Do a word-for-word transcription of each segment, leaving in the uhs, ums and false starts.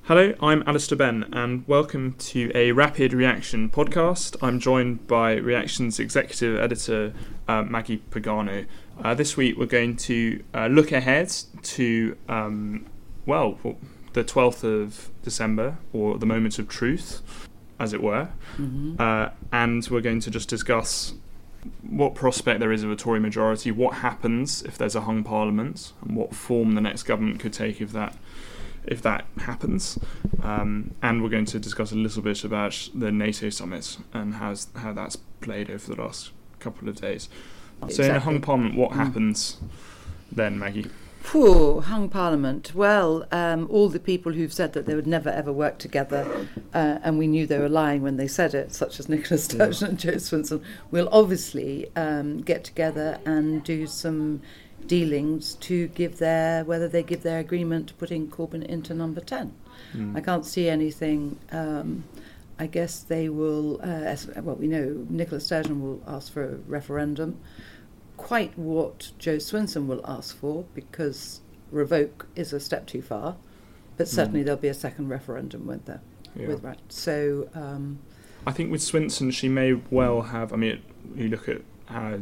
Hello, I'm Alistair Ben, and welcome to a Rapid Reaction podcast. I'm joined by Reaction's executive editor, uh, Maggie Pagano. Uh, this week we're going to uh, look ahead to, um, well, the twelfth of December, or the moment of truth, as it were. Mm-hmm. Uh, and we're going to just discuss what prospect there is of a Tory majority, what happens if there's a hung parliament, and what form the next government could take if that if that happens. Um, and we're going to discuss a little bit about the NATO summit and how's, how that's played over the last couple of days. Exactly. So in a hung parliament, what mm. happens then, Maggie? Phew, hung parliament. Well, um, all the people who've said that they would never ever work together, uh, and we knew they were lying when they said it, such as Nicola Sturgeon yeah. and Jo Swinson, will obviously um, get together and do some dealings to give their, whether they give their agreement to putting Corbyn into number ten. Mm. I can't see anything. Um, I guess they will, uh, as, well, we know Nicola Sturgeon will ask for a referendum. Quite what Jo Swinson will ask for, because revoke is a step too far, but certainly mm. there'll be a second referendum with there. Yeah. With right. So um, I think with Swinson, she may well have. I mean, you look at how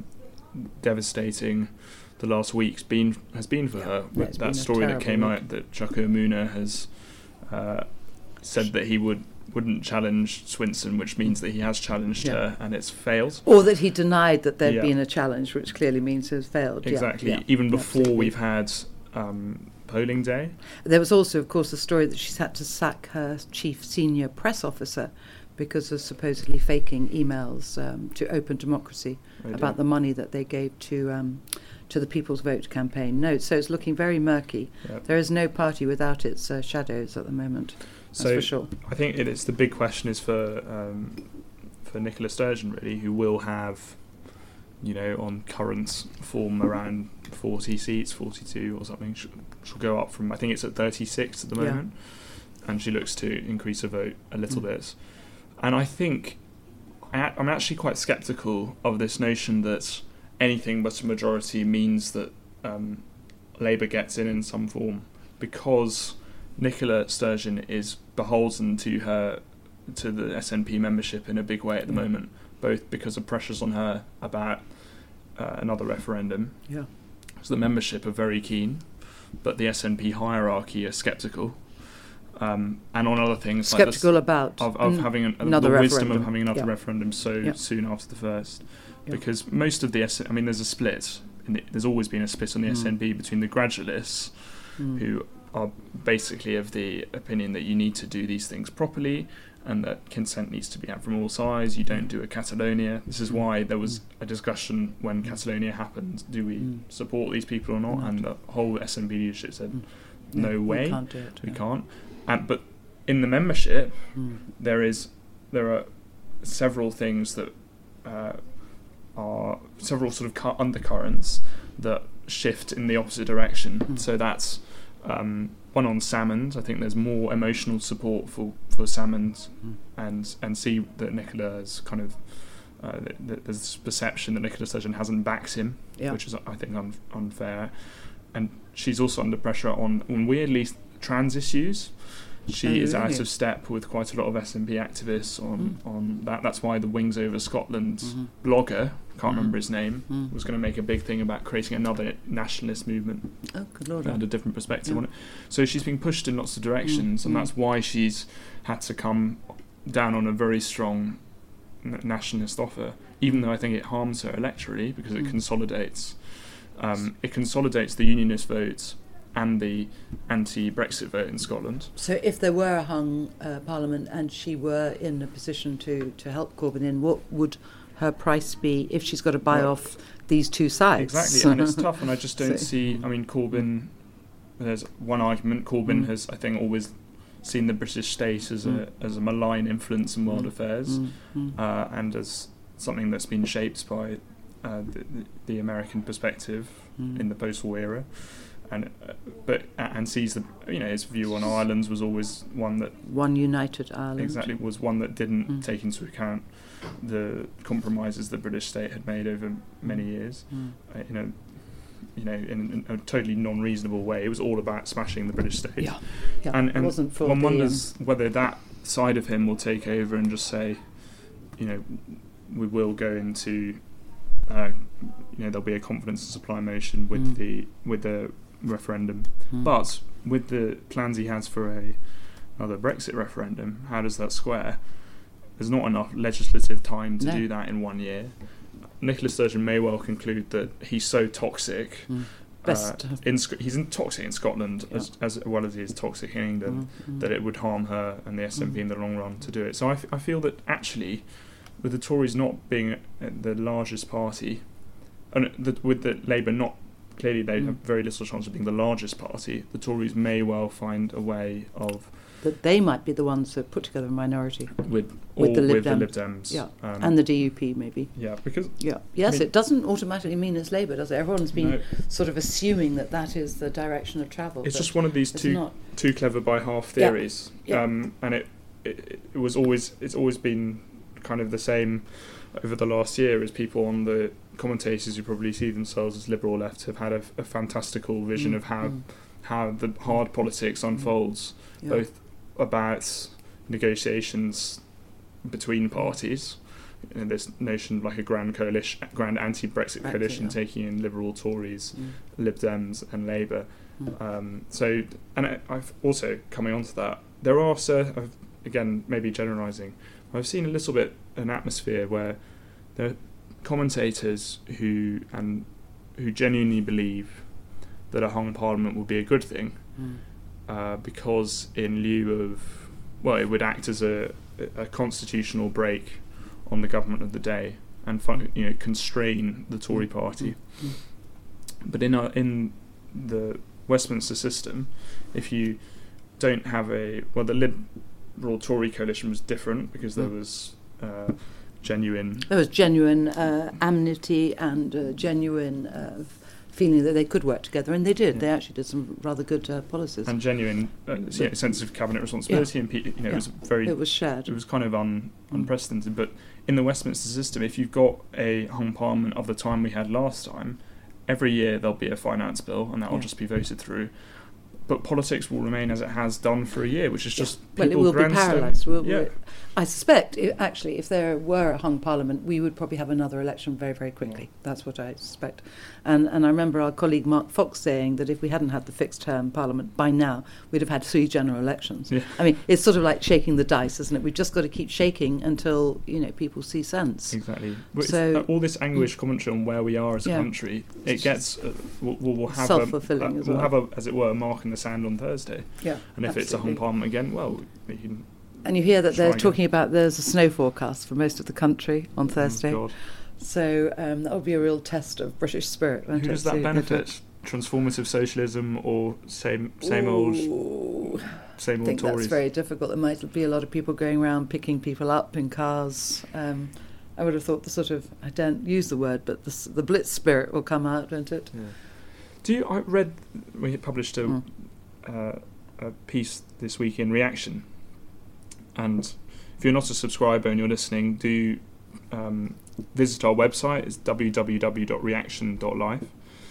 devastating the last week's been has been for yeah, her. With that story that came week. out that Chuka Umunna has uh, said that he would. wouldn't challenge Swinson, which means that he has challenged yeah. her and it's failed. Or that he denied that there'd yeah. been a challenge, which clearly means it's failed. Exactly. Yeah. Even before Absolutely. we've had um, polling day. There was also, of course, the story that she's had to sack her chief senior press officer because of supposedly faking emails um, to Open Democracy oh, about the money that they gave to um, to the People's Vote campaign. No, so it's looking very murky. Yep. There is no party without its uh, shadows at the moment. That's so for sure. I think it is the big question is for um, for Nicola Sturgeon, really, who will have, you know, on current form around forty seats, forty-two or something. She'll, she'll go up from, I think it's at thirty-six at the moment, yeah. and she looks to increase her vote a little mm. bit. And I think I, I'm actually quite sceptical of this notion that anything but a majority means that um, Labour gets in in some form, because Nicola Sturgeon is beholden to her, to the S N P membership in a big way at the yeah. moment, both because of pressures on her about uh, another referendum. Yeah. So the membership are very keen, but the S N P hierarchy are sceptical. Um, and on other things, sceptical like about of, of n- having an, another the referendum. wisdom of having another yeah. referendum so yeah. soon after the first, yeah. because most of the S- I mean, there's a split. In the, there's always been a split on the mm. S N P between the gradualists, mm. who are basically of the opinion that you need to do these things properly, and that consent needs to be had from all sides. You don't do a Catalonia. This is why there was a discussion when Catalonia happened. Do we mm. support these people or not? not? And the whole S N P leadership said, mm. no yeah, way, we can't do it. We yeah. can't. And but in the membership, mm. there is there are several things that uh, are several sort of cu- undercurrents that shift in the opposite direction. Mm. So that's um, one on Salmond. I think there's more emotional support for for Salmond, mm. and and see that Nicola is kind of uh, th- th- there's this perception that Nicola Sturgeon hasn't backed him, yeah. which is I think un- unfair, and she's also under pressure on on weirdly trans issues. She oh, is really? out of step with quite a lot of S N P activists on, mm. on that. That's why the Wings Over Scotland mm-hmm. blogger, can't mm-hmm. remember his name, mm. was going to make a big thing about creating another nationalist movement. Oh, good Lord. And a different perspective yeah. on it. So she's being pushed in lots of directions, mm. and mm. that's why she's had to come down on a very strong n- nationalist offer, even though I think it harms her electorally, because it mm. consolidates um, it consolidates the unionist votes and the anti-Brexit vote in Scotland. So if there were a hung uh, parliament and she were in a position to, to help Corbyn in, what would her price be if she's got to buy well, off these two sides? Exactly, and it's tough, and I just don't so, see... I mean, Corbyn... There's one argument. Corbyn mm. has, I think, always seen the British state as mm. a as a malign influence in world mm. affairs, mm. Mm. Uh, and as something that's been shaped by uh, the, the American perspective mm. in the post-war era. And uh, but uh, and sees the you know his view on Ireland was always one that one united Ireland exactly was one that didn't mm. take into account the compromises the British state had made over many years. Mm. Uh, you know, you know, in, in a totally non-reasonable way. It was all about smashing the British state. Yeah, yeah. And, it and wasn't for one the, wonders um, whether that side of him will take over and just say, you know, we will go into, uh, you know, there'll be a confidence and supply motion with Mm. the with the referendum. Mm. But with the plans he has for a another Brexit referendum, how does that square? There's not enough legislative time to No. do that in one year. Nicola Sturgeon may well conclude that he's so toxic. Mm. Uh, Best. in Sc- he's in toxic in Scotland Yeah. as, as well as he is toxic in England, Mm, mm. that it would harm her and the S N P Mm. in the long run to do it. So I, f- I feel that actually, with the Tories not being uh, the largest party, and the, with the Labour not, clearly they Mm. have very little chance of being the largest party, the Tories may well find a way of, that they might be the ones that put together a minority, with, With all the Lib with the Dem. Lib Dems. Yeah. Um, and the D U P maybe. yeah, because Yeah. Yes, mean- it doesn't automatically mean it's Labour, does it? Everyone's been no, sort of assuming that that is the direction of travel. it's but just one of these it's two not. too clever by half Yeah. theories, Yeah. Um, and it, it it was always it's always been kind of the same over the last year, as people on the commentators who probably see themselves as liberal left have had a, a fantastical vision Mm, of how mm, how the hard politics unfolds, yeah. both about negotiations between parties. You know, this notion of like a grand coalition, grand anti-Brexit Brexit, coalition yeah. taking in Liberal, Tories, Mm, Lib Dems and Labour. mm. Um, so, and I, I've also, coming on to that, there are, cer- I've, again, maybe generalising, I've seen a little bit an atmosphere where there are commentators who and who genuinely believe that a hung parliament would be a good thing, Mm. uh, because in lieu of, well, it would act as a, a constitutional break on the government of the day and fun, you know, constrain the Tory party. Mm. But in our, in the Westminster system, if you don't have a, well, the Liberal Tory coalition was different because there Mm. was uh, genuine There was genuine uh, amity and uh, genuine uh, feeling that they could work together, and they did. Yeah. They actually did some rather good uh, policies. and genuine uh, you know, sense of cabinet responsibility, and pe- you know, Yeah. it was very, it was shared. it was kind of un, Mm. unprecedented. But in the Westminster system, if you've got a hung parliament of the time we had last time, every year there'll be a finance bill, and that will Yeah. just be voted through. But politics will remain as it has done for a year, which is just Well, it people will be grandstand- paralysed. We'll, yeah, we'll- I suspect, i actually, if there were a hung parliament, we would probably have another election very, very quickly. That's what I suspect. And and I remember our colleague Mark Fox saying that if we hadn't had the fixed term parliament by now, we'd have had three general elections. Yeah. I mean, it's sort of like shaking the dice, isn't it? We've just got to keep shaking until, you know, people see sense. exactly. But So- it's, uh, all this anguish commentary on where we are as a Yeah. country, it gets uh, we'll, we'll we'll have Self-fulfilling a, as we'll well. have a, as it were, a mark in the sand on Thursday. Yeah. And if it's a hung absolutely. parliament again, well, we can. And you hear that Try they're again. talking about there's a snow forecast for most of the country on Thursday. Oh God. So um, that will be a real test of British spirit. Won't Who it? does that See if they do- benefit? Transformative socialism or same same old Ooh, same I old think Tories? that's very difficult. There might be a lot of people going around picking people up in cars. Um, I would have thought the sort of, I don't use the word, but the, s- the blitz spirit will come out, won't it? Yeah. Do you? I read we published a Mm. uh, a piece this week in Reaction, and if you're not a subscriber and you're listening, do um, visit our website. It's w w w dot reaction dot live.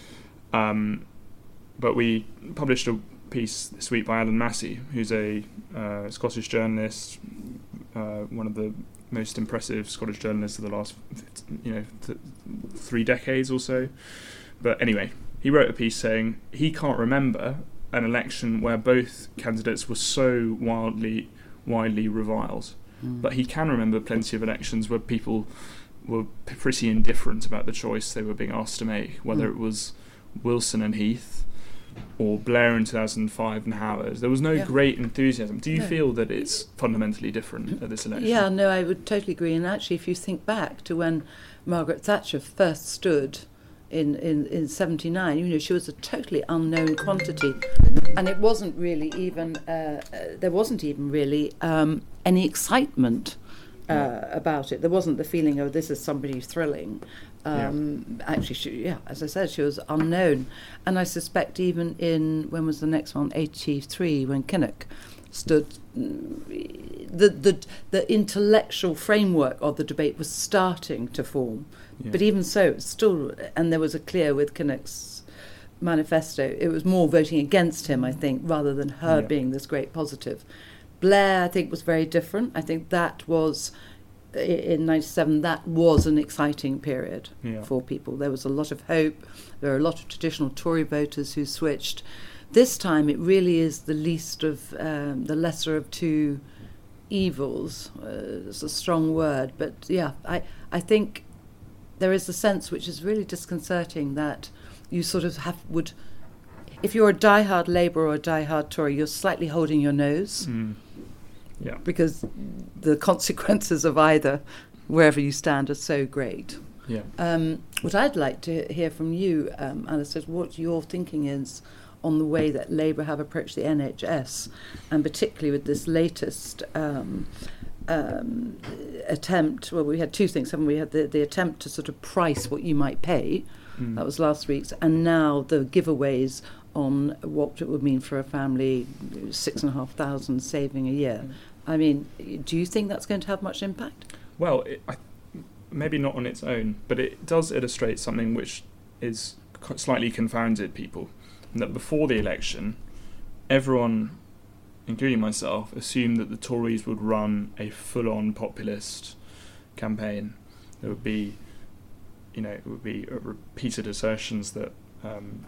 Um, but we published a piece this week by Alan Massey, who's a uh, Scottish journalist, uh, one of the most impressive Scottish journalists of the last, you know, th- three decades or so. But anyway, he wrote a piece saying he can't remember an election where both candidates were so wildly, widely reviled. Mm. But he can remember plenty of elections where people were p- pretty indifferent about the choice they were being asked to make, whether Mm. it was Wilson and Heath or Blair in two thousand five and Howard. There was no Yeah. great enthusiasm. Do you No. feel that it's fundamentally different at this election? Yeah, no, I would totally agree. And actually, if you think back to when Margaret Thatcher first stood in, in, in seventy-nine, you know, she was a totally unknown quantity. And it wasn't really even, uh, uh, there wasn't even really um, any excitement uh, Yeah. about it. There wasn't the feeling, oh, this is somebody thrilling. Um, Actually, she, yeah, as I said, she was unknown. And I suspect even in, when was the next one, eighty-three, when Kinnock stood, mm, the, the, the intellectual framework of the debate was starting to form. Yeah. But even so, it's still, and there was a clear with Kinnock's manifesto, it was more voting against him, I think, rather than her Yeah. being this great positive. Blair, I think, was very different. I think that was, i- in ninety-seven, that was an exciting period Yeah. for people. There was a lot of hope. There were a lot of traditional Tory voters who switched. This time, it really is the least of, um, the lesser of two evils. Uh, it's a strong word, but yeah, I, I think there is a sense which is really disconcerting that you sort of have would, if you're a diehard Labour or a diehard Tory, you're slightly holding your nose Mm. Yeah. because the consequences of either, wherever you stand, are so great. Yeah. Um, what I'd like to hear from you, um, Alice, is what your thinking is on the way that Labour have approached the N H S, and particularly with this latest um, um, attempt. Well, we had two things, haven't we? We had the, the attempt to sort of price what you might pay. Mm. That was last week's, and now the giveaways on what it would mean for a family, six and a half thousand saving a year. Mm. I mean, do you think that's going to have much impact? Well, it, I, maybe not on its own, but it does illustrate something which is co- slightly confounded people. And that before the election, everyone, including myself, assumed that the Tories would run a full-on populist campaign. There would be, you know, it would be repeated assertions that um,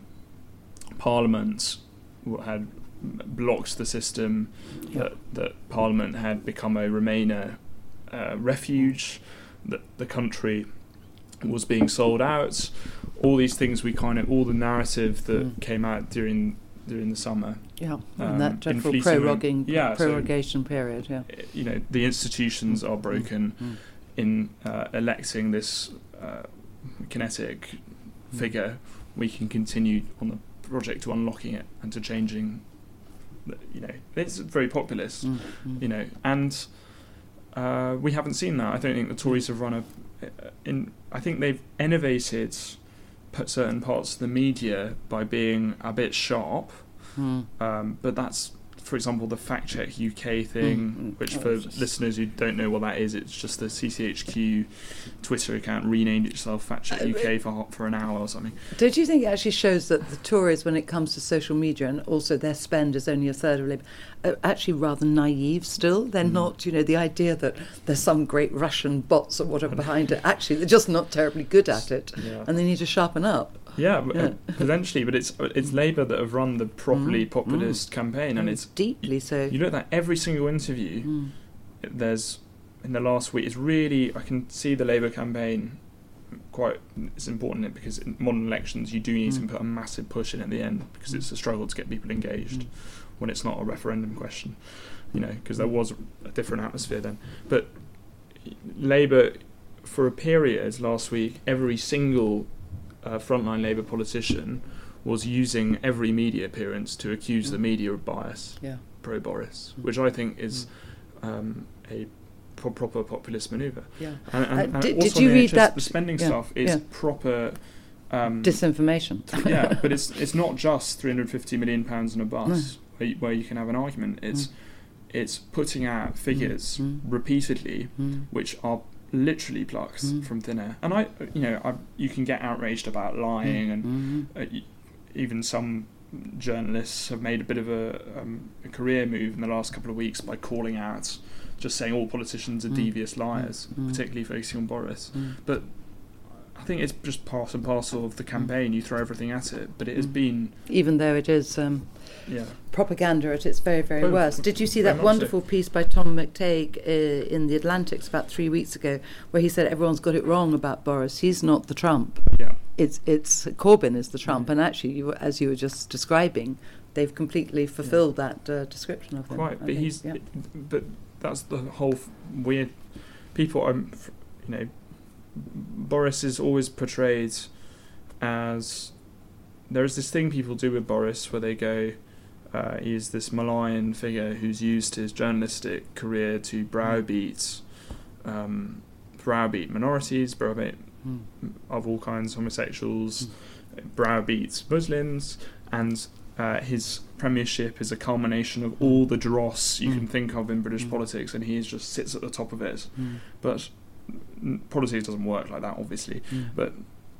Parliament had blocked the system, Yeah. that, that Parliament had become a Remainer uh, refuge, that the country was being sold out, all these things we kind of, all the narrative that Mm. came out during during the summer. Yeah, Um, and that dreadful in fleeting proroguing, yeah, so- prorogation period, yeah. Uh, You know, the institutions are broken Mm. in uh, electing this uh, kinetic Mm. figure. We can continue on the project to unlocking it and to changing, the, you know, it's very populist, Mm. Mm. you know, and uh, we haven't seen that. I don't think the Tories have run a, in, I think they've innovated p- certain parts of the media by being a bit sharp, Mm. um, but that's, for example, the Fact Check U K thing, Mm, mm. which Oh, for it's just- listeners who don't know what that is, it's just the C C H Q Twitter account renamed itself Fact Check Uh, U K for for an hour or something. Don't you think it actually shows that the Tories, when it comes to social media, and also their spend is only a third of Labour, are actually rather naive still? They're Mm. not, you know, the idea that there's some great Russian bots or whatever behind it. Actually, they're just not terribly good at it, Yeah, and they need to sharpen up. yeah, but, Yeah. uh, potentially, but it's it's Labour that have run the properly Mm, populist campaign, and it's deeply so. you look at that every single interview. Mm. There's in the last week, it's really I can see the Labour campaign quite. It's important because in modern elections you do need Mm. to put a massive push in at the end because it's a struggle to get people engaged Mm. when it's not a referendum question, you know, because there was a different atmosphere then. But Labour, for a period last week, every single uh, frontline Labour politician was using every media appearance to accuse the Mm. media of bias Yeah. pro Boris, Mm. which I think is um, a pro- proper populist manoeuvre. Yeah. And, and, Uh, and did- also did you on the read N H S, that- The spending yeah, stuff is yeah. proper. Um, Disinformation. yeah, but it's it's not just three hundred fifty million pounds on a bus No. where, you, where you can have an argument. It's Mm. it's putting out figures Mm. repeatedly Mm. which are literally plucked Mm. from thin air. And I, you know, I, you can get outraged about lying, and Mm. uh, y- even some journalists have made a bit of a, um, a career move in the last couple of weeks by calling out, just saying all politicians are Mm. devious liars, Mm. particularly focusing on Boris. Mm. But I think it's just part and parcel of the campaign. You throw everything at it, but it has Mm. been, Even though it is um, yeah, propaganda at its very, very Oh, worst. Did you see very that much wonderful piece by Tom McTague uh, in the Atlantics about three weeks ago, where he said everyone's got it wrong about Boris? He's not the Trump. yeah, It's it's Corbyn is the Trump, Yeah. and actually, you, as you were just describing, they've completely fulfilled that uh, description of him. quite. I But think, he's, yeah. but that's the whole f- weird. People, are, f- you know, Boris is always portrayed as. There is this thing people do with Boris where they go, uh, he's this malign figure who's used his journalistic career to browbeat, um, browbeat minorities, browbeat Mm. of all kinds, homosexuals, Mm. browbeats Muslims, and uh, his premiership is a culmination of all the dross you Mm. can think of in British Mm. politics, and he is just sits at the top of it. Mm. But n- politics doesn't work like that, obviously. Mm. But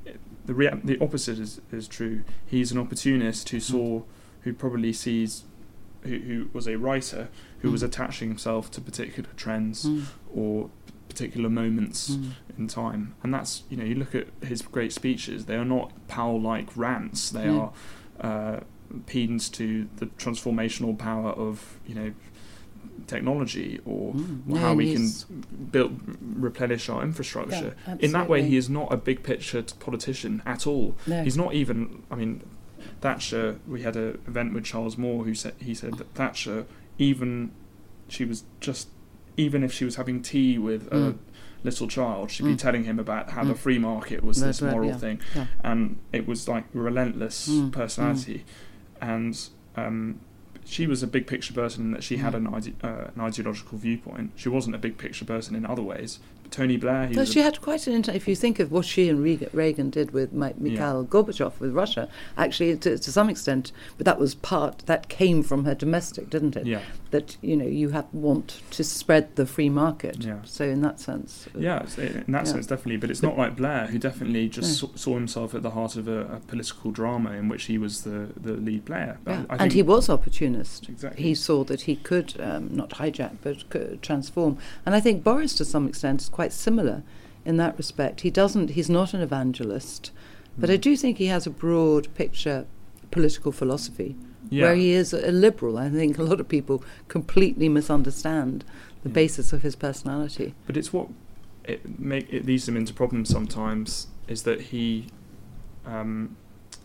the rea- the opposite is, is true. He's an opportunist who saw, mm. who probably sees, who, who was a writer who mm. was attaching himself to particular trends mm. or particular moments mm. in time. And that's, you know, you look at his great speeches, they are not Powell-like rants, they mm. are uh, pedants to the transformational power of, you know, technology or mm. how no, we can build, replenish our infrastructure. Yeah, in that way, he is not a big picture politician at all. No. He's not even, I mean, Thatcher, we had an event with Charles Moore who said, he said that Thatcher, even, she was just, even if she was having tea with mm. a little child, she'd mm. be telling him about how mm. the free market was That's this moral right, yeah. thing. Yeah. And it was like relentless mm. personality. Mm. And um, she was a big picture person in that she mm. had an, ide- uh, an ideological viewpoint. She wasn't a big picture person in other ways. But Tony Blair... He no, was she had quite an... Inter- if you think of what she and Reagan, Reagan did with My- Mikhail yeah. Gorbachev with Russia, actually, to, to some extent, but that was part... That came from her domestic, didn't it? Yeah. That, you know, you have want to spread the free market. Yeah. So in that sense... Yeah, in that yeah. sense, definitely. But it's but not like Blair, who definitely just no. saw, saw himself at the heart of a, a political drama in which he was the, the lead player. But yeah. I, I and he was opportunist. Exactly. He saw that he could um, not hijack, but could transform. And I think Boris, to some extent, is quite similar in that respect. He doesn't... He's not an evangelist, mm. but I do think he has a broad picture political philosophy. Yeah. Where he is a liberal. I think a lot of people completely misunderstand the yeah. basis of his personality. But it's what it make it leads him into problems sometimes, is that he um,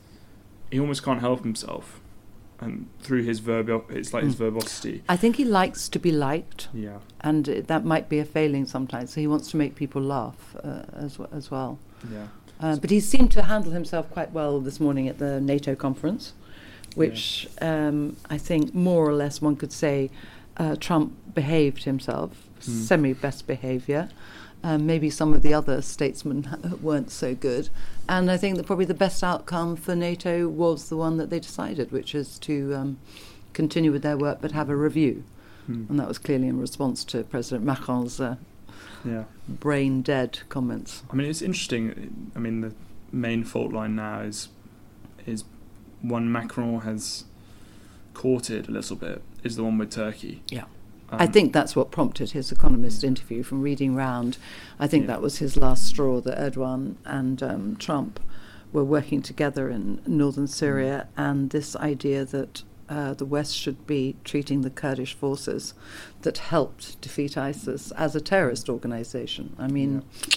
he almost can't help himself, and through his verbo, it's like mm. his verbosity. I think he likes to be liked. Yeah, and it, that might be a failing sometimes. So he wants to make people laugh uh, as w- as well. Yeah, uh, but he seemed to handle himself quite well this morning at the NATO conference, which yeah. um, I think more or less one could say uh, Trump behaved himself, mm. semi-best behaviour. Um, maybe some of the other statesmen weren't so good. And I think that probably the best outcome for NATO was the one that they decided, which is to um, continue with their work but have a review. Mm. And that was clearly in response to President Macron's uh, yeah. brain-dead comments. I mean, it's interesting. I mean, the main fault line now is is one Macron has courted a little bit, is the one with Turkey. Yeah. Um, I think that's what prompted his Economist yeah. interview from reading round. I think yeah. that was his last straw, that Erdogan and um, Trump were working together in northern Syria, mm. and this idea that uh, the West should be treating the Kurdish forces that helped defeat ISIS as a terrorist organisation. I mean, yeah.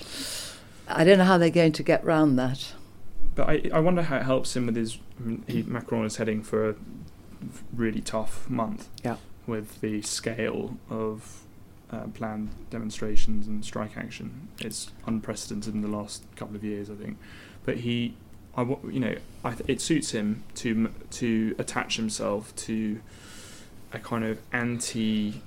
I don't know how they're going to get round that. But I, I wonder how it helps him with his... I mean, he, Macron is heading for a really tough month yeah. with the scale of uh, planned demonstrations and strike action. It's unprecedented in the last couple of years, I think. But he, I, you know, I th- it suits him to to attach himself to a kind of anti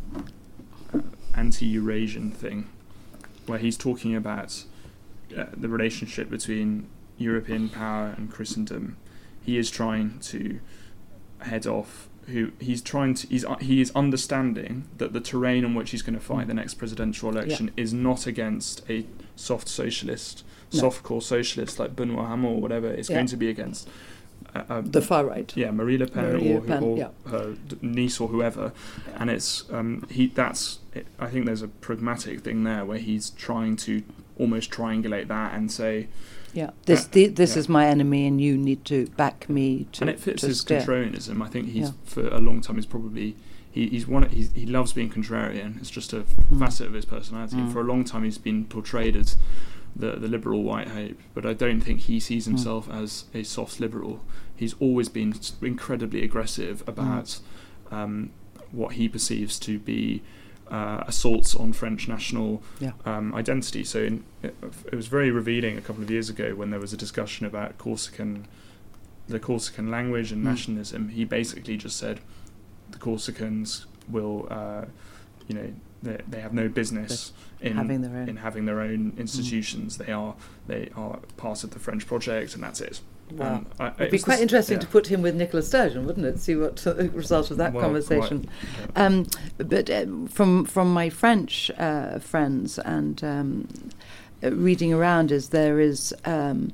uh, anti-Eurasian thing, where he's talking about uh, the relationship between European power and Christendom. He is trying to head off who he's trying to he's uh, he is understanding that the terrain on which he's going to fight mm. the next presidential election yeah. is not against a soft socialist, no. soft core socialist like Benoît Hamon or whatever. It's yeah. going to be against uh, um, the far right. Yeah, Marie Le Pen Marie or, Le Pen, or yeah. her niece or whoever, yeah. and it's um, he. That's it, I think there's a pragmatic thing there where he's trying to almost triangulate that and say. Yeah, this uh, the, this yeah. is my enemy, and you need to back me to. And it fits to his steer. contrarianism. I think he's yeah. for a long time. He's probably he, he's one. He's, he loves being contrarian. It's just a mm. facet of his personality. Mm. For a long time, he's been portrayed as the the liberal white hope. But I don't think he sees himself mm. as a soft liberal. He's always been incredibly aggressive about mm. um, what he perceives to be. Uh, assaults on French national yeah. um, identity. So in, it, it was very revealing a couple of years ago when there was a discussion about Corsican, the Corsican language and mm. nationalism. He basically just said the Corsicans will, uh, you know, they, they have no business in having their own, in having their own institutions. Mm. They are they are part of the French project, and that's it. Wow. Um, I, It'd be quite this, interesting yeah. to put him with Nicola Sturgeon, wouldn't it? See what the result of that well, conversation. Quite, yeah. um, but uh, from from my French uh, friends and um, uh, reading around, is there is um,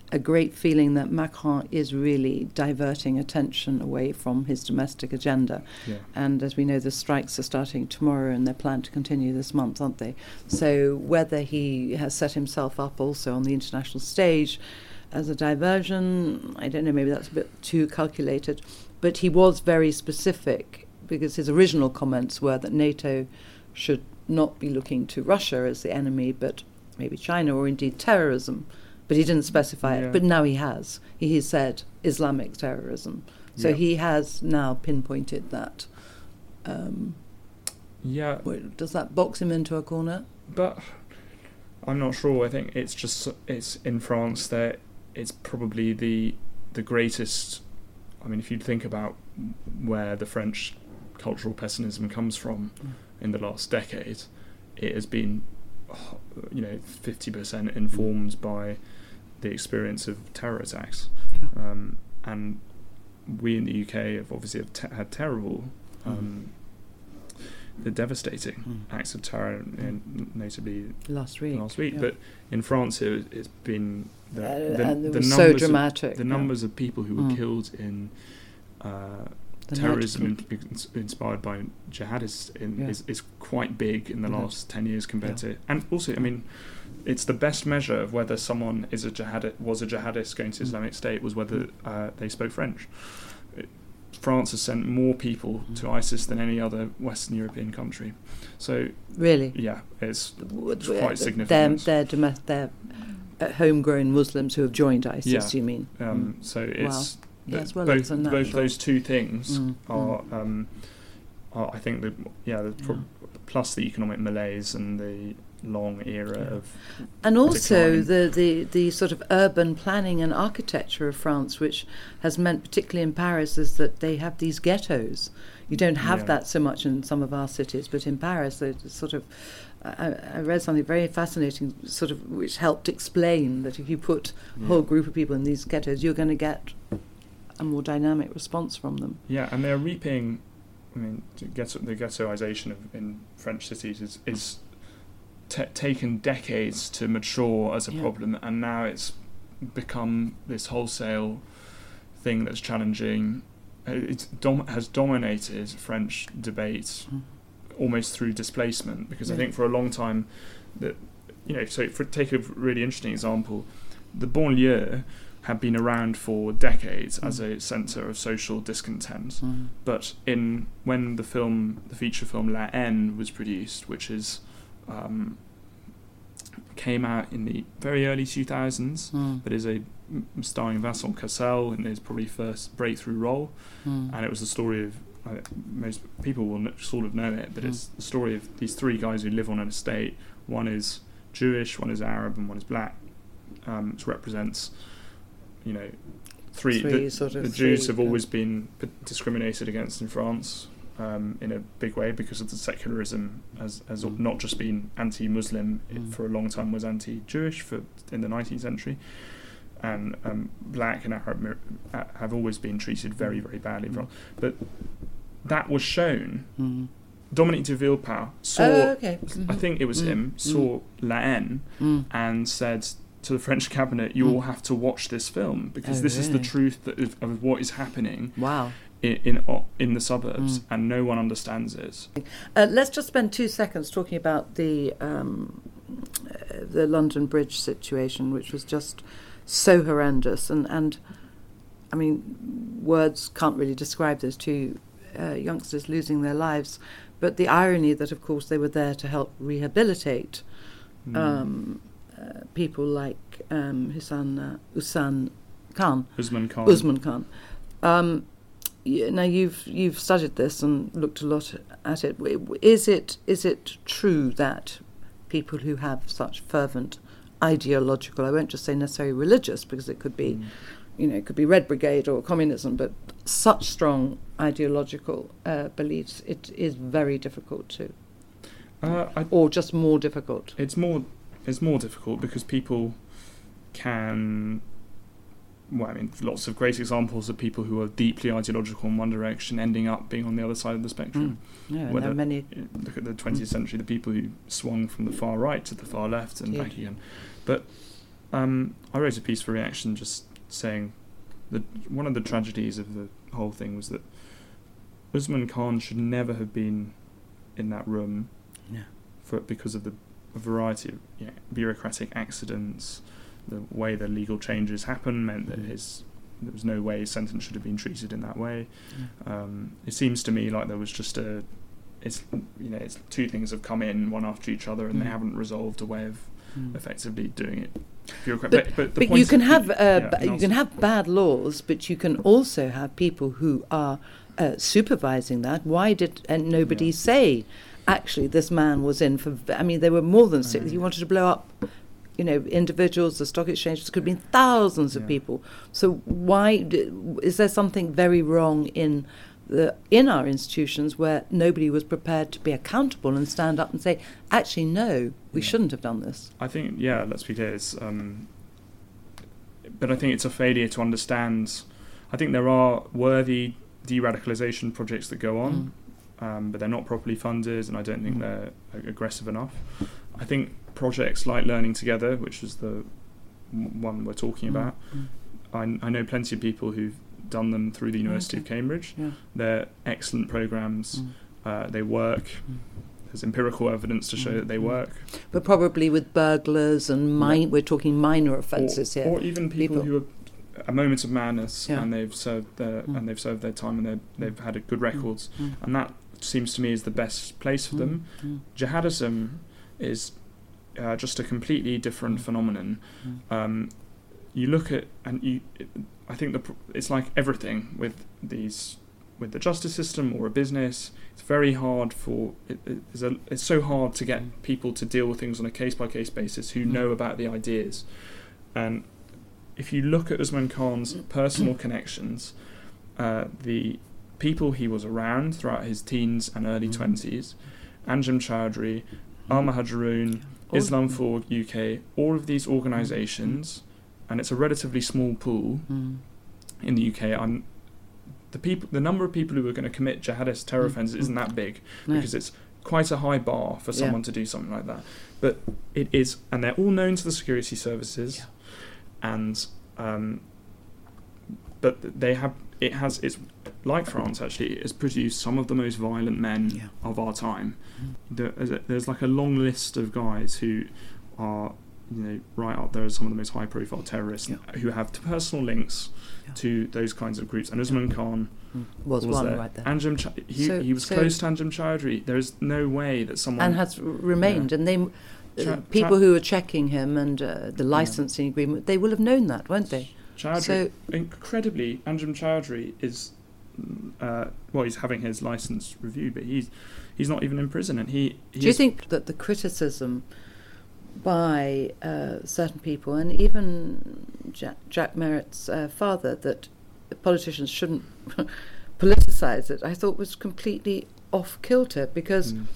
a great feeling that Macron is really diverting attention away from his domestic agenda. Yeah. And as we know, the strikes are starting tomorrow and they're planned to continue this month, aren't they? So whether he has set himself up also on the international stage as a diversion, I don't know, maybe that's a bit too calculated. But he was very specific, because his original comments were that NATO should not be looking to Russia as the enemy, but maybe China or indeed terrorism. But he didn't specify Yeah. it. But now he has. He has said Islamic terrorism. So Yeah. he has now pinpointed that. Um, Yeah, wait, does that box him into a corner? but I'm not sure. I think it's just it's in France that it's probably the the greatest. I mean, if you think about where the French cultural pessimism comes from Mm. in the last decade, it has been, you know, fifty percent informed by the experience of terror attacks. Yeah. Um, and we in the U K have obviously have te- had terrible, um, the devastating Mm. acts of terror, in, notably Last week. last week. yeah. But in France, it, it's been the, Uh, the, and it the was so numbers dramatic. of, the yeah. numbers of people who were Mm. killed in uh, The terrorism night- in, in, inspired by jihadists in, Yeah. is, is quite big in the Mhm. last ten years compared Yeah. to, and also, I mean, it's the best measure of whether someone is a jihadist, was a jihadist going to Mm. Islamic State, was whether uh, they spoke French. It, France has sent more people Mm. to ISIS than any other Western European country. So Really? yeah, it's W- it's w- quite They're, significant. they're, domes- they're uh, homegrown Muslims who have joined ISIS, Yeah. you mean? Um, so it's th- Yes, well, both, it's a both natural- those two things Mm, are, um, are, I think, the yeah, the pro- Yeah. plus the economic malaise and the long era Yeah. of And also decline. the, the, the sort of urban planning and architecture of France, which has meant, particularly in Paris, is that they have these ghettos. You don't have Yeah. that so much in some of our cities, but in Paris, they sort of. I, I read something very fascinating, sort of, which helped explain that if you put a whole group of people in these ghettos, you're going to get a more dynamic response from them. Yeah, and they're reaping. I mean, to ghetto, the ghettoization of in French cities is is t- taken decades to mature as a Yeah. problem, and now it's become this wholesale thing that's challenging. uh, It dom- has dominated French debate Mm. almost through displacement, because I Yeah. think for a long time that, you know, so for take a really interesting example, the banlieue had been around for decades as Mm. a centre of social discontent. Mm. But in when the film, the feature film La Haine was produced, which is um, came out in the very early two thousands, Mm. but is a m- starring Vincent Cassel in his probably first breakthrough role, Mm. and it was the story of uh, most people will kn- sort of know it, but Mm. it's the story of these three guys who live on an estate. One is Jewish, one is Arab, and one is black. Um, which represents, you know, three. Three the, sort of the Jews three, have yeah. always been p- discriminated against in France um, in a big way because of the secularism, as has Mm. not just been anti-Muslim. It Mm. for a long time was anti-Jewish for in the nineteenth century, and um, black and Arab mir- uh, have always been treated very, very badly in Mm. France. But that was shown. Mm. Dominique de Villepin saw, Oh, okay. I Mhm. think it was Mm. him, saw La Haine Mm. and said to the French cabinet, "You Mm. all have to watch this film because Oh, this is the really? truth that of, of what is happening Wow. in in, o- in the suburbs, Mm. and no one understands it." Uh, let's just spend two seconds talking about the um, uh, the London Bridge situation, which was just so horrendous, and and I mean, words can't really describe those two uh, youngsters losing their lives, but the irony that, of course, they were there to help rehabilitate Mm. um, uh, people like um, Hussein uh, Usman Khan. Usman Khan. Usman Khan. Um, y- now you've you've studied this and looked a lot at it. W- Is it is it true that people who have such fervent ideological, I won't just say necessarily religious, because it could be, Mm. you know, it could be Red Brigade or communism, but such strong ideological uh, beliefs, it is very difficult to, Uh, I, or just more difficult. it's more it's more difficult because people can. Well, I mean, lots of great examples of people who are deeply ideological in one direction ending up being on the other side of the spectrum. Mm. Yeah, and there Whether- are many. Look at the twentieth century, the people who swung from the far right to the far left and Indeed. back again. But Um, I wrote a piece for Reaction just saying that one of the tragedies of the whole thing was that Usman Khan should never have been in that room Yeah. for because of the a variety of you know, bureaucratic accidents. The way the legal changes happened meant that his there was no way his sentence should have been treated in that way. Yeah. Um, it seems to me like there was just a it's you know it's two things have come in one after each other and Mm. they haven't resolved a way of Mm. effectively doing it. Bureaucrat- But, but, but, the but point you is- can have uh, yeah, ba- you and can also- have bad laws, but you can also have people who are uh, supervising that. Why did and nobody Yeah. say, actually, this man was in for? v- I mean, there were more than six. Mm. You wanted to blow up, you know, individuals, the stock exchange. There could have been thousands of Yeah. people. So why d- is there something very wrong in the in our institutions where nobody was prepared to be accountable and stand up and say, actually, no, we Yeah. shouldn't have done this. I think, yeah, let's be clear. It's, um, but I think it's a failure to understand. I think there are worthy de-radicalisation projects that go on, Mm. um, but they're not properly funded, and I don't think Mm. they're ag- aggressive enough. I think projects like Learning Together, which is the m- one we're talking Mm. about, Mm. I, I know plenty of people who've done them through the University Okay. of Cambridge. Yeah. They're excellent programs. Mm. Uh, they work. Mm. There's empirical evidence to show Mm. that they Mm. work. But probably with burglars and min- Yeah. we're talking minor offences or, here. or even people, People- who are a moment of madness Yeah. and they've served their Mm. and they've served their time and they've they've had a good records, Mm. and that seems to me is the best place for them. Mm. Jihadism is uh, just a completely different Mm. phenomenon. Mm. Um, you look at and you, it, I think the pr- it's like everything with these with the justice system or a business. It's very hard for it, it's, a, it's so hard to get Mm. people to deal with things on a case by case basis who Mm. know about the ideas. And if you look at Usman Khan's personal connections, uh, the people he was around throughout his teens and early Mm. twenties, Anjem Chowdhury, Al Muhajiroon, All- Islam for U K, all of these organisations, and it's a relatively small pool Mm. in the U K. I'm, the people, the number of people who are going to commit jihadist terror Mm. offences isn't that big No. because it's quite a high bar for Yeah. someone to do something like that. But it is, and they're all known to the security services, Yeah. and um, but they have it has it's like France actually. It has produced some of the most violent men Yeah. of our time. Mm. There, there's a- there's like a long list of guys who are, you know, right up there as some of the most high-profile terrorists Yeah. who have personal links Yeah. to those kinds of groups. And Usman Khan Mm. was, was one there. right there. Anjem, Ch- he So- he was so- close to Anjem Chowdhury. There is no way that someone and has r- remained. And they, uh, Cha- people Cha- who were checking him and uh, the licensing agreement, they will have known that, won't they? Chowdhury, So- incredibly, Anjem Chowdhury is, uh, well, he's having his license reviewed, but he's he's not even in prison, and he. he Do you is- think that the criticism by uh, certain people, and even Jack, Jack Merritt's uh, father, that politicians shouldn't politicise it, I thought was completely off kilter, because Mm,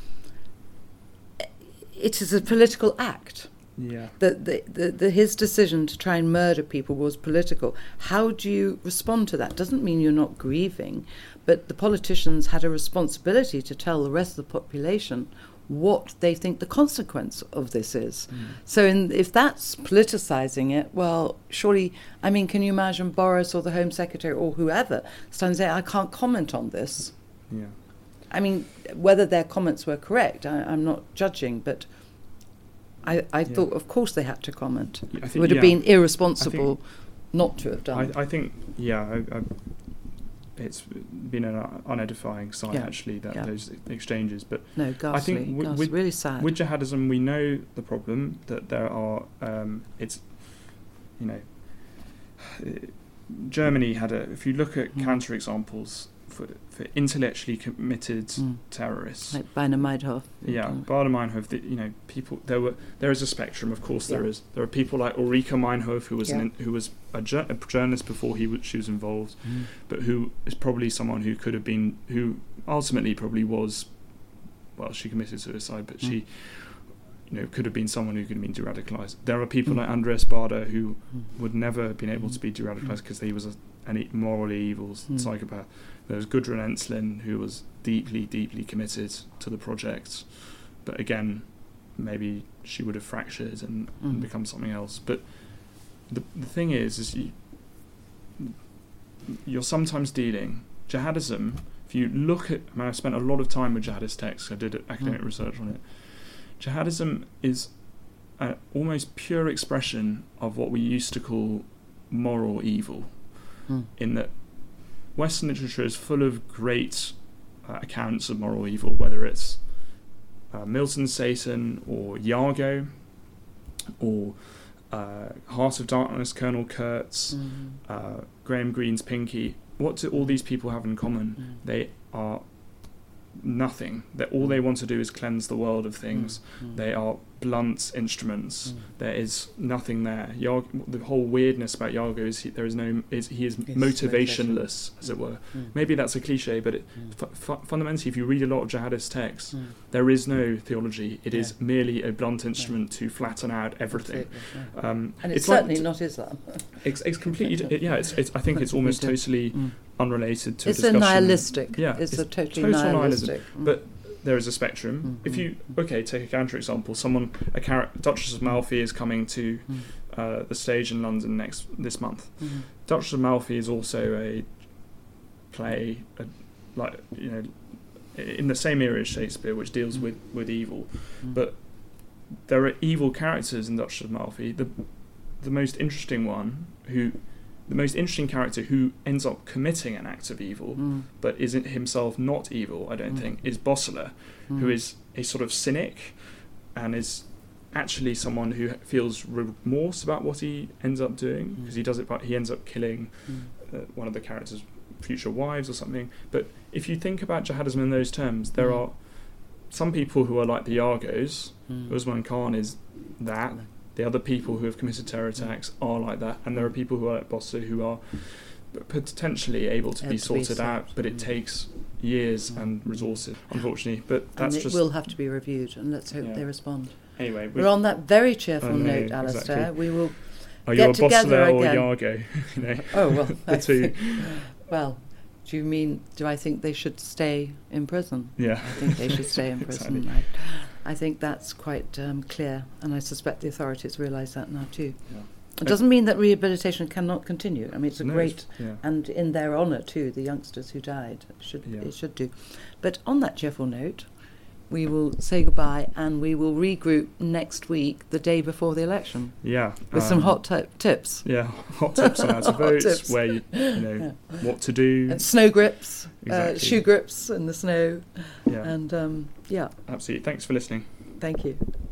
it is a political act. yeah, That the, the, the, his decision to try and murder people was political. How do you respond to that? Doesn't mean you're not grieving, but the politicians had a responsibility to tell the rest of the population what they think the consequence of this is. Mm. So in, if that's politicising it, well, surely, I mean, can you imagine Boris or the Home Secretary or whoever standing saying, I can't comment on this? yeah. I mean, whether their comments were correct, I, I'm not judging, but I, I Yeah. thought, of course, they had to comment. I think, It would have yeah, been irresponsible not to have done. I, I think, yeah, I, I, it's been an unedifying sight, Yeah, actually, that yeah. those exchanges. But no, ghastly, think w- ghastly, with- really sad. with jihadism, we know the problem, that there are, um, it's, you know, Germany had a, if you look at Mm. counterexamples for, for intellectually committed Mm. terrorists, Like Bina Meidhoff. yeah, Mm. Baader Meinhof, the, you know, people. There were there is a spectrum, of course. There Yeah. is. There are people like Ulrike Meinhof, who was Yeah. an, who was a, jour- a journalist before he w- she was involved, Mm. but who is probably someone who could have been, who ultimately probably was. Well, she committed suicide, but Mm. she, you know, could have been someone who could have been de-radicalised. There are people Mm. like Andres Baader who Mm. would never have been able Mm. to be de-radicalised because he was a, an e- morally evil s- Mm. psychopath. There was Gudrun Ensslin, who was deeply, deeply committed to the project, but again, maybe she would have fractured and, and Mm. become something else. But the the thing is, is you, you're sometimes dealing jihadism. If you look at, I mean, I spent a lot of time with jihadist texts. I did academic mm. research on it. Jihadism is an almost pure expression of what we used to call moral evil, mm. in that Western literature is full of great uh, accounts of moral evil, whether it's uh, Milton's Satan or Iago or uh, Heart of Darkness, Colonel Kurtz, mm. uh, Graham Greene's Pinky. What do all these people have in common? Mm. They are nothing. That all they want to do is cleanse the world of things. Mm. They are blunt instruments. Mm. There is nothing there. Iago, the whole weirdness about Iago is he, there is no. Is, he is it's motivationless, as it were. Mm. Maybe that's a cliche, but it, mm. fu- fu- fundamentally, if you read a lot of jihadist texts, mm. there is no theology. It yeah. is merely a blunt instrument yeah. to flatten out everything. Yeah. Um, and it's, it's certainly like, not Islam. It's, it's completely. it, yeah, it's, it's. I think it's almost totally mm. unrelated to. It's a, a nihilistic. Yeah, it's, it's a totally total nihilistic. nihilism. Mm. But there is a spectrum. Mm-hmm. If you okay, take a counter example. Someone, a char- Duchess of Malfi is coming to mm. uh, the stage in London next this month. Mm-hmm. Duchess of Malfi is also a play, a, like you know, in the same era as Shakespeare, which deals mm. with, with evil. Mm. But there are evil characters in Duchess of Malfi. The the most interesting one, who the most interesting character who ends up committing an act of evil, mm. but isn't himself not evil, I don't mm. think, is Bossuet, mm. who is a sort of cynic and is actually someone who feels remorse about what he ends up doing, because mm. he does it, but he ends up killing mm. uh, one of the character's future wives or something. But if you think about jihadism in those terms, there mm. are some people who are like the Argos. Mm. Usman Khan is that. The other people who have committed terror attacks are like that, and there are people who are like Bossuet who are potentially able to be sorted out, but it takes years mm. and resources, unfortunately. But that's and it just will have to be reviewed, and let's hope yeah. they respond. Anyway, we're on that very cheerful know, note, Alistair. Exactly. We will are get you a together Bossuet again. or Iago? You know, oh well, the two. Well, do you mean? Do I think they should stay in prison? Yeah, I think they should stay in prison. Exactly. Right? I think that's quite um, clear, and I suspect the authorities realise that now too. Yeah. It doesn't mean that rehabilitation cannot continue. I mean, it's a no, great, yeah. and in their honour too, the youngsters who died should yeah. it should do. But on that cheerful note, we will say goodbye, and we will regroup next week, the day before the election. Yeah, with um, some hot t- tips. Yeah, hot tips on how to vote, tips. where you, you know yeah. what to do, and snow grips, exactly. uh, shoe grips in the snow, yeah, and um, yeah. Absolutely. Thanks for listening. Thank you.